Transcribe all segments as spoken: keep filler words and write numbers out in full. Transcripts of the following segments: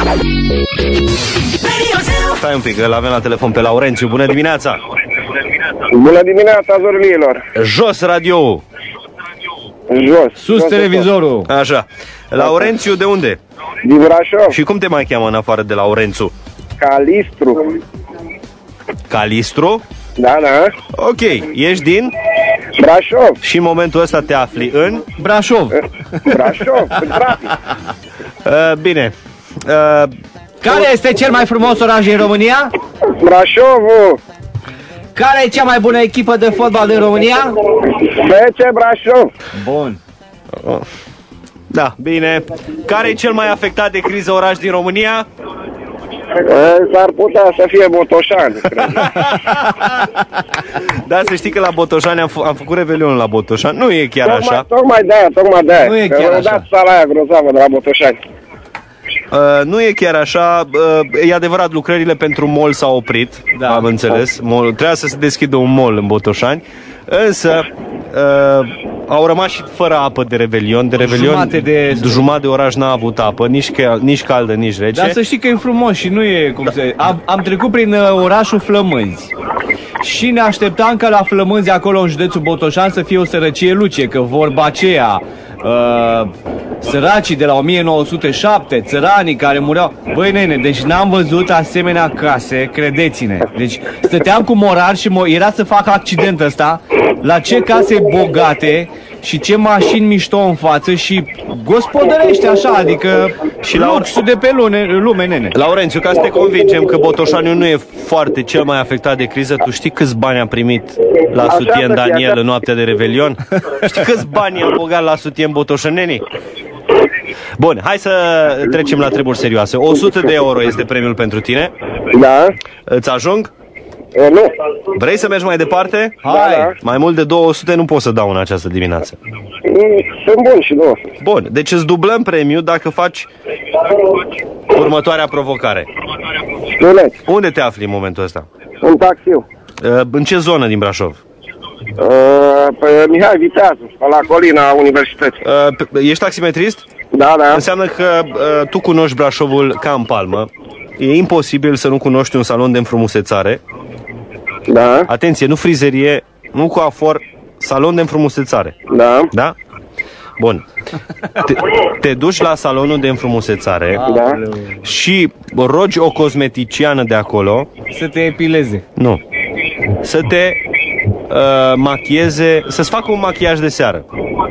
Stai un pic, îl avem la telefon pe Laurențiu. Bună dimineața! Bună dimineața, zorliilor! Jos radio. Jos. Sus televizorul. Așa. Laurențiu, de unde? Din Brașov. Și cum te mai cheamă în afară de Laurențiu? Calistru. Calistru? Da, da. Ok. Ești din? Brașov. Și în momentul ăsta te afli în? Brașov. Brașov, în trafic. Uh, bine. Uh, Care este cel mai frumos oraș din România? Brașovul. Care e cea mai bună echipă de fotbal din România? F C Brașov. Bun. uh, da, bine. Care e cel mai afectat de criză oraș din România? S-ar putea să fie Botoșani, cred. Da, să știi că la Botoșani am, f- am făcut revelionul la Botoșani. Nu e chiar Tocmai, așa. tocmai de-aia, tocmai de-aia. Nu e Că chiar mi-au așa. dat sala aia grozavă de la Botoșani. Uh, nu e chiar așa. Uh, e adevărat, lucrările pentru mall s-au oprit. Da. Am înțeles. Mall, trebuia să se deschidă un mall în Botoșani. Însă uh, au rămas și fără apă de revelion. De revelion, Jumate de- jumătate de oraș n-a avut apă, nici, că, nici caldă, nici rece. Dar să știi că e frumos și nu e cum să... Am, am trecut prin uh, orașul Flămânzi și ne așteptam ca la Flămânzi, acolo în județul Botoșani, să fie o sărăcie lucie, că vorba aceea, uh, săracii de la o mie nouă sute șapte, țăranii care mureau. Băi nene, deci n-am văzut asemenea case, credeți-ne. Deci stăteam cu morar și mo- era să fac accident ăsta, la ce case bogate și ce mașini mișto în față și gospodărește așa, adică și la luxul de pe lume, lume, nene. Laurențiu, ca să te convingem că Botoșaniul nu e foarte cel mai afectat de criză, tu știi câți bani a primit la Așa sutien să fie, Daniel așa. în noaptea de revelion? Știi câți bani a băgat la sutien botoșănenii? Bun, hai să trecem la treburi serioase. o sută de euro este premiul pentru tine. Da? Îți ajung? E, nu. Vrei să mergi mai departe? Hai. Da. Mai mult de două sute nu pot să dau în această dimineață. Mm, Sunt bun și nu. Bun, deci îți dublăm premiul dacă faci următoarea provocare. Spuneți. Unde te afli în momentul ăsta? Un taxiu. Uh, În ce zonă din Brașov? Uh, pe Mihai Viteazu, la colina Universității. Uh, p- Ești taximetrist? Da, da. Înseamnă că uh, tu cunoști Brașovul ca în palmă. E imposibil să nu cunoști un salon de înfrumusețare. Da, Atenție, nu frizerie, nu coafor, salon de înfrumusețare. da, Da? Bun. Te, te duci la salonul de înfrumusețare da. și rogi o cosmeticiană de acolo, Să te epileze. nu, să te uh, machieze, să-ți facă un machiaj de seară.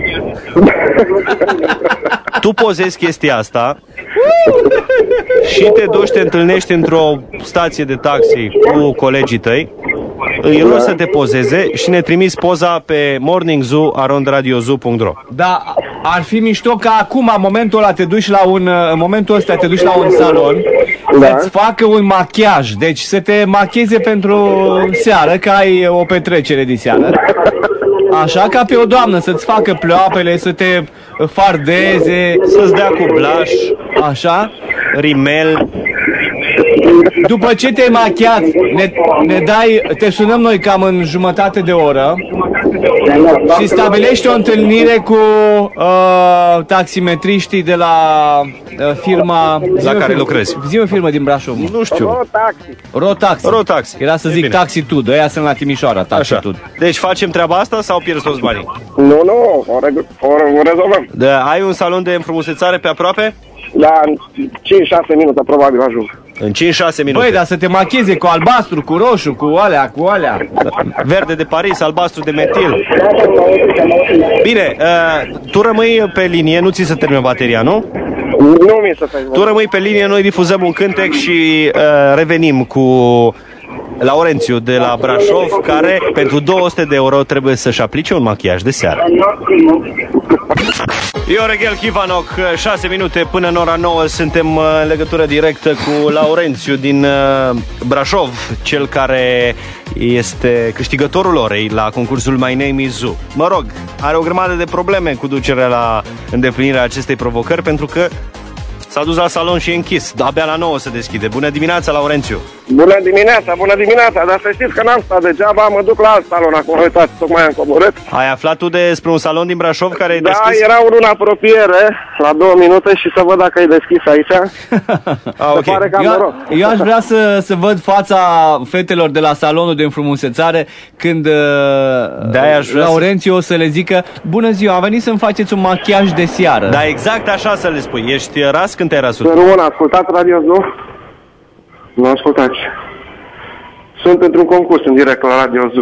Tu pozezi chestia asta și te duci, te întâlnești într-o stație de taxi cu colegii tăi, îi rogi să te pozeze și ne trimiți poza pe morningzoo arond radio zoo punct ro. Da, ar fi mișto ca acum, în momentul ăla, te duci la un, în momentul ăsta te duci la un salon, Da. să-ți facă un machiaj, deci să te machieze pentru seară, că ai o petrecere de seară. Așa, ca pe o doamnă, să-ți facă pleoapele, să te fardeze, Să-ți dea cu blaș, așa. rimel. După ce te-ai machiat, ne, ne dai, te sunăm noi cam în jumătate de oră și stabilești o întâlnire cu uh, taximetriștii de la uh, firma... La care lucrezi. Zi o firmă din Brașov. Nu știu. O, taxi. Rotaxi. Rotaxi. Era să E zic bine. Taxi Tud, ăia sunt la Timișoara, Taxi Așa. Tud. Deci facem treaba asta sau pierzi toți banii? Nu, nu, o, reg- o, o rezolvăm. De, ai un salon de înfrumusețare pe aproape? Da, în cinci șase minute probabil ajung. În cinci șase minute. Băi, dar să te macheze cu albastru, cu roșu, cu alea, cu alea. Verde de Paris, albastru de metil. Bine, uh, tu rămâi pe linie, nu ți se termină bateria, nu? Nu mi se face. Tu rămâi pe linie, noi difuzăm un cântec și uh, revenim cu Laurențiu de la Brașov, care pentru două sute de euro trebuie să-și aplice un machiaj de seară. Ioreghel Chivanoc, șase minute până în ora nouă, suntem în legătură directă cu Laurențiu din uh, Brașov, cel care este câștigătorul orei la concursul My Name is Zoo. Mă rog, are o grămadă de probleme cu ducerea la îndeplinirea acestei provocări, pentru că s-a dus la salon și e închis. Abia la nouă se deschide. Bună dimineața, Laurențiu! Bună dimineața, bună dimineața, dar să știți că n-am stat degeaba, mă duc la alt salon acum, uitați, tocmai am coborât. Ai aflat tu despre un salon din Brașov care e Da, deschis? era unul în apropiere, la două minute și să văd dacă e deschis aici. Ah, Se pare ok. că am Eu, noroc. eu aș vrea să, să văd fața fetelor de la salonul de înfrumusețare când uh, De-aia aș vrea să- Laurențiu o să le zică: bună ziua, am venit să-mi faceți un machiaj de seară. Da, exact așa să le spui. Ești ras când te-ai rasut? Să rămân, ascultați radio, nu? Nu ascultați. Sunt într-un concurs în direct la Radio Zoo.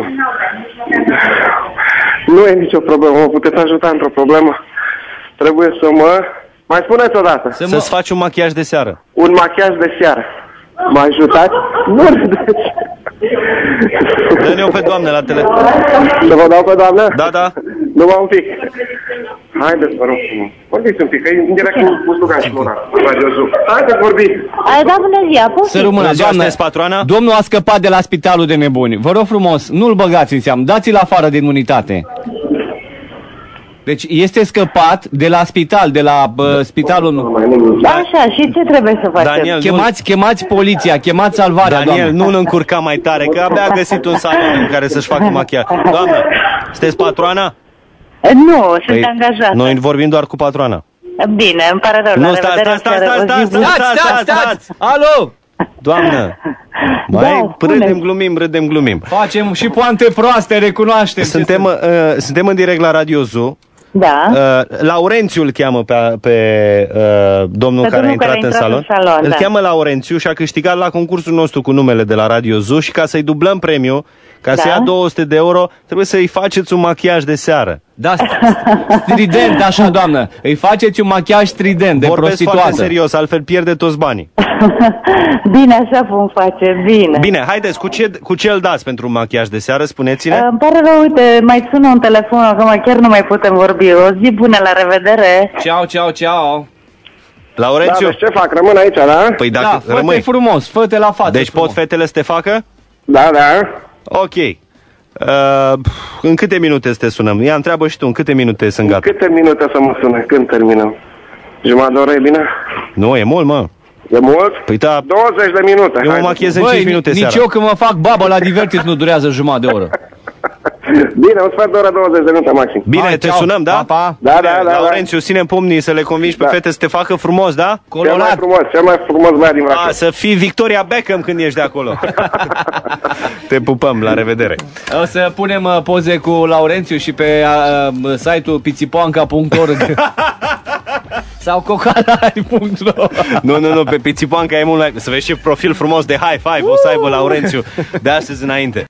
Nu e nicio problemă, mă puteți ajuta într-o problemă. Trebuie să mă... Mai spuneți o dată. Să Să-ți faci un machiaj de seară. Un machiaj de seară. Mă ajutați? Nu râdeți. Dă-ne-o pe doamne la telefon. Să vă dau pe doamnă? Da, da. Numai un pic. Haideți, vă rog frumos. Vorbiți un pic, că e în direct cu Bustugan și Lora. Radio Zoo. Haideți, vorbiți. Ai dat bună ziua, poftim. Să rămână, Bună ziua, doamnă. sunteți patroana? Domnul a scăpat de la spitalul de nebuni. Vă rog frumos, nu-l băgați în seamă, dați-l afară din unitate. Deci este scăpat de la spital, de la bă, spitalul... Așa, și ce trebuie să facem? Daniel, Chemați, chemați poliția, chemați salvarea, Daniel, doamnă. nu-l încurca mai tare, că abia a găsit un salon în care să-și facă machiaj. Doamnă, sunteți patroana? Nu, sunt Păi, angajată. noi vorbim doar cu patroana. Bine, îmi pare rău. Nu, la stați, revedere, stați, stați, o zi stați, bună. Stați, stați, stați! stați. Alo! Doamnă, mai Da, râdem, spune. glumim, râdem, glumim. Facem și poante proaste, recunoaștem. Suntem, uh, suntem în direct la Radio Zoo. Da. Uh, Laurențiu îl cheamă pe, pe uh, domnul Pe care a domnul intrat, care a în intrat salon. în salon, Îl da. cheamă Laurențiu și a câștigat la concursul nostru cu numele de la Radio Zoo și ca să-i dublăm premiul, ca să Da. ia două sute de euro, trebuie să-i faceți un machiaj de seară. Da, strident, așa, doamnă. Îi faceți un machiaj strident de Vorbesc prostituată. foarte serios, altfel pierde toți banii. Bine, așa vom face, bine. Bine, haideți, cu ce, cu ce îl dați pentru un machiaj de seară, spuneți-ne? Îmi pare rău, uite, mai sună un telefon, acum chiar nu mai putem vorbi. O zi bună, la revedere. Ceau, ceau, ceau. Da, Laurențiu? deci ce fac? Rămân aici, da? Păi Da, dacă fă-te rămâi... frumos, fă-te la față. Deci frumos. pot fetele să te facă? Da, da. Ok. Uh, în câte minute să te sunăm? Ia întreabă și tu, în câte minute sunt gata? Câte minute să mă sune? Când terminăm? Jumătate de oră e bine? Nu, e mult, mă. E mult? Păi da, douăzeci de minute. eu mă haide. machiez în Băi, cinci minute nici seara. eu când mă fac babă la Divertis nu durează jumătate de oră. Bine, un sfert de oră, douăzeci de minute maxim. Bine, Hai, te ceau. sunăm, da? Pa, pa. Da, Bine, da, da, da. Laurențiu, ține pumnii să le convingi pe Da. fete să te facă frumos, da? Cel mai Colorat. frumos, cel mai frumos băiat din A, Brașov. să fii Victoria Beckham când ești de acolo. Te pupăm, la revedere. O să punem uh, poze cu Laurențiu și pe uh, site-ul pițipoanca punct org sau cocalari punct ro. Nu, nu, nu, pe Pițipoanca e mult mai... Să vezi ce profil frumos de high five o să aibă Laurențiu de astăzi înainte.